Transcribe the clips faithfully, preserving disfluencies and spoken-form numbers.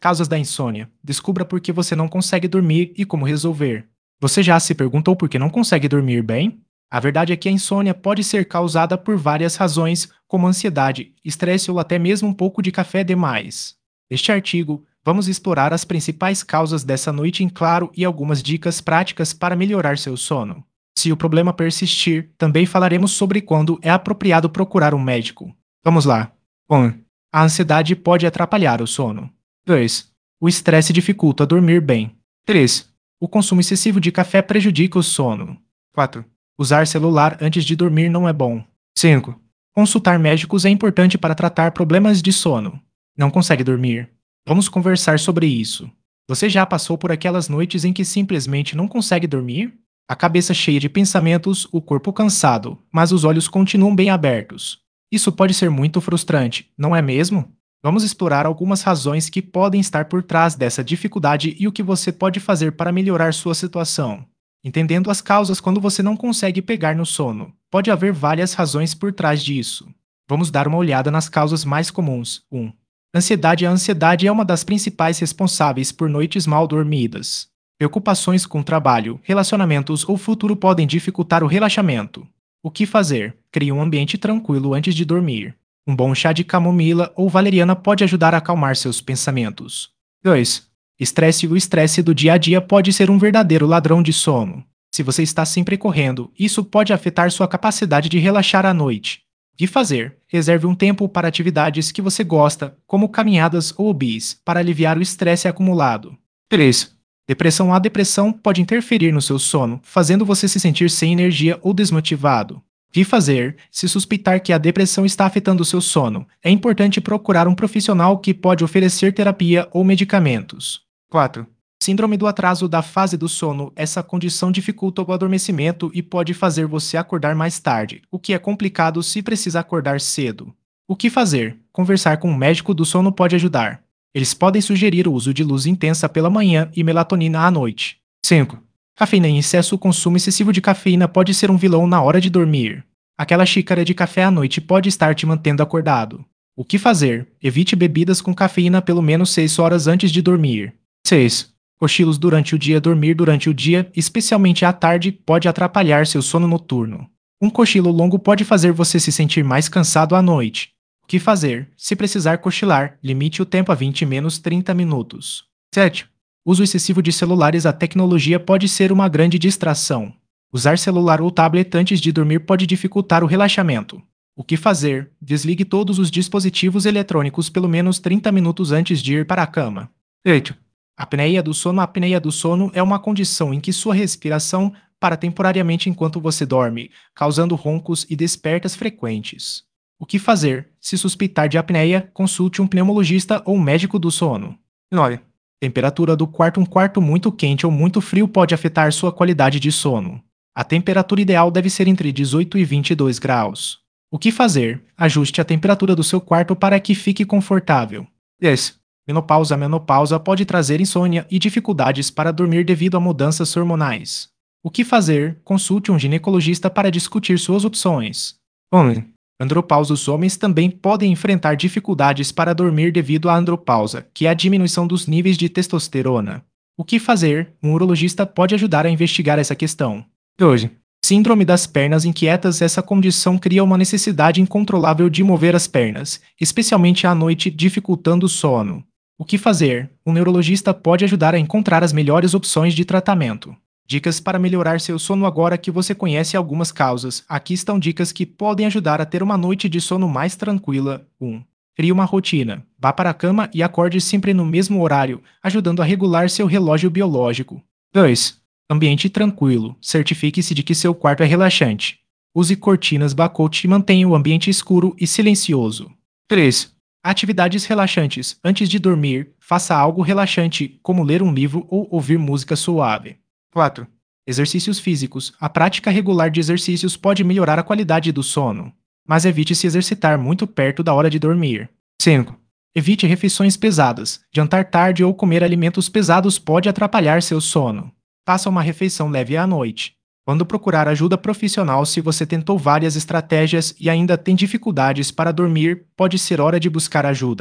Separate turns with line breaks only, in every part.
Causas da insônia. Descubra por que você não consegue dormir e como resolver. Você já se perguntou por que não consegue dormir bem? A verdade é que a insônia pode ser causada por várias razões, como ansiedade, estresse ou até mesmo um pouco de café demais. Neste artigo, vamos explorar as principais causas dessa noite em claro e algumas dicas práticas para melhorar seu sono. Se o problema persistir, também falaremos sobre quando é apropriado procurar um médico. Vamos lá. um. A ansiedade pode atrapalhar o sono. dois. O estresse dificulta dormir bem. três. O consumo excessivo de café prejudica o sono. quatro. Usar celular antes de dormir não é bom. cinco. Consultar médicos é importante para tratar problemas de sono. Não consegue dormir? Vamos conversar sobre isso. Você já passou por aquelas noites em que simplesmente não consegue dormir? A cabeça cheia de pensamentos, o corpo cansado, mas os olhos continuam bem abertos. Isso pode ser muito frustrante, não é mesmo? Vamos explorar algumas razões que podem estar por trás dessa dificuldade e o que você pode fazer para melhorar sua situação. Entendendo as causas quando você não consegue pegar no sono, pode haver várias razões por trás disso. Vamos dar uma olhada nas causas mais comuns. um. Ansiedade. A ansiedade é uma das principais responsáveis por noites mal dormidas. Preocupações com trabalho, relacionamentos ou futuro podem dificultar o relaxamento. O que fazer? Crie um ambiente tranquilo antes de dormir. Um bom chá de camomila ou valeriana pode ajudar a acalmar seus pensamentos. dois. Estresse. O estresse do dia a dia pode ser um verdadeiro ladrão de sono. Se você está sempre correndo, isso pode afetar sua capacidade de relaxar à noite. O que fazer? Reserve um tempo para atividades que você gosta, como caminhadas ou hobbies, para aliviar o estresse acumulado. três. Depressão. A depressão pode interferir no seu sono, fazendo você se sentir sem energia ou desmotivado. O que fazer? Se suspeitar que a depressão está afetando o seu sono, é importante procurar um profissional que pode oferecer terapia ou medicamentos. quatro. Síndrome do atraso da fase do sono. Essa condição dificulta o adormecimento e pode fazer você acordar mais tarde, o que é complicado se precisa acordar cedo. O que fazer? Conversar com um médico do sono pode ajudar. Eles podem sugerir o uso de luz intensa pela manhã e melatonina à noite. cinco. Cafeína em excesso. O consumo excessivo de cafeína pode ser um vilão na hora de dormir. Aquela xícara de café à noite pode estar te mantendo acordado. O que fazer? Evite bebidas com cafeína pelo menos seis horas antes de dormir. seis. Cochilos durante o dia. Dormir durante o dia, especialmente à tarde, pode atrapalhar seu sono noturno. Um cochilo longo pode fazer você se sentir mais cansado à noite. O que fazer? Se precisar cochilar, limite o tempo a vinte menos trinta minutos. sete. Uso excessivo de celulares. A tecnologia pode ser uma grande distração. Usar celular ou tablet antes de dormir pode dificultar o relaxamento. O que fazer? Desligue todos os dispositivos eletrônicos pelo menos trinta minutos antes de ir para a cama. oito. Apneia do sono. A apneia do sono é uma condição em que sua respiração para temporariamente enquanto você dorme, causando roncos e despertas frequentes. O que fazer? Se suspeitar de apneia, consulte um pneumologista ou um médico do sono. nove. Temperatura do quarto. Um quarto muito quente ou muito frio pode afetar sua qualidade de sono. A temperatura ideal deve ser entre dezoito e vinte e dois graus. O que fazer? Ajuste a temperatura do seu quarto para que fique confortável. dez. Menopausa. A menopausa pode trazer insônia e dificuldades para dormir devido a mudanças hormonais. O que fazer? Consulte um ginecologista para discutir suas opções. onze. Andropausa. Os homens também podem enfrentar dificuldades para dormir devido à andropausa, que é a diminuição dos níveis de testosterona. O que fazer? Um urologista pode ajudar a investigar essa questão. doze. Síndrome das pernas inquietas. Essa condição cria uma necessidade incontrolável de mover as pernas, especialmente à noite, dificultando o sono. O que fazer? Um neurologista pode ajudar a encontrar as melhores opções de tratamento. Dicas para melhorar seu sono. Agora que você conhece algumas causas, aqui estão dicas que podem ajudar a ter uma noite de sono mais tranquila. um. Crie uma rotina. Vá para a cama e acorde sempre no mesmo horário, ajudando a regular seu relógio biológico. dois. Ambiente tranquilo. Certifique-se de que seu quarto é relaxante. Use cortinas blackout e mantenha o ambiente escuro e silencioso. três. Atividades relaxantes. Antes de dormir, faça algo relaxante, como ler um livro ou ouvir música suave. quatro. Exercícios físicos. A prática regular de exercícios pode melhorar a qualidade do sono, mas evite se exercitar muito perto da hora de dormir. cinco. Evite refeições pesadas. Jantar tarde ou comer alimentos pesados pode atrapalhar seu sono. Faça uma refeição leve à noite. Quando procurar ajuda profissional. Se você tentou várias estratégias e ainda tem dificuldades para dormir, pode ser hora de buscar ajuda.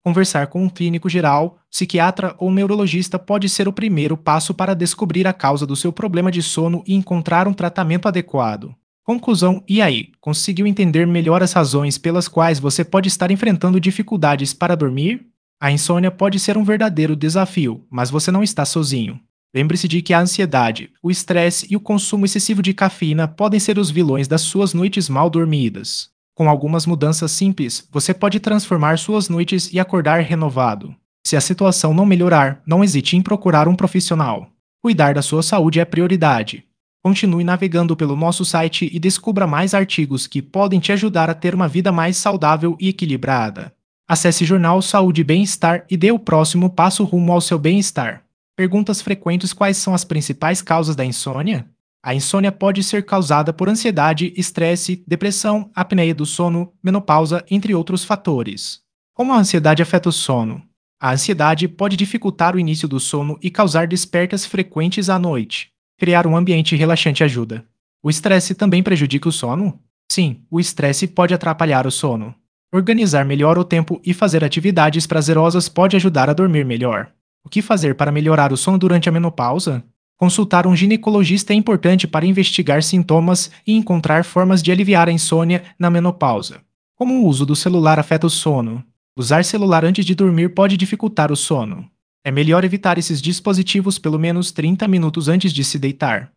Conversar com um clínico geral, psiquiatra ou neurologista pode ser o primeiro passo para descobrir a causa do seu problema de sono e encontrar um tratamento adequado. Conclusão: e aí? Conseguiu entender melhor as razões pelas quais você pode estar enfrentando dificuldades para dormir? A insônia pode ser um verdadeiro desafio, mas você não está sozinho. Lembre-se de que a ansiedade, o estresse e o consumo excessivo de cafeína podem ser os vilões das suas noites mal dormidas. Com algumas mudanças simples, você pode transformar suas noites e acordar renovado. Se a situação não melhorar, não hesite em procurar um profissional. Cuidar da sua saúde é prioridade. Continue navegando pelo nosso site e descubra mais artigos que podem te ajudar a ter uma vida mais saudável e equilibrada. Acesse Jornal Saúde e Bem-Estar e dê o próximo passo rumo ao seu bem-estar. Perguntas frequentes: quais são as principais causas da insônia? A insônia pode ser causada por ansiedade, estresse, depressão, apneia do sono, menopausa, entre outros fatores. Como a ansiedade afeta o sono? A ansiedade pode dificultar o início do sono e causar despertas frequentes à noite. Criar um ambiente relaxante ajuda. O estresse também prejudica o sono? Sim, o estresse pode atrapalhar o sono. Organizar melhor o tempo e fazer atividades prazerosas pode ajudar a dormir melhor. O que fazer para melhorar o sono durante a menopausa? Consultar um ginecologista é importante para investigar sintomas e encontrar formas de aliviar a insônia na menopausa. Como o uso do celular afeta o sono? Usar celular antes de dormir pode dificultar o sono. É melhor evitar esses dispositivos pelo menos trinta minutos antes de se deitar.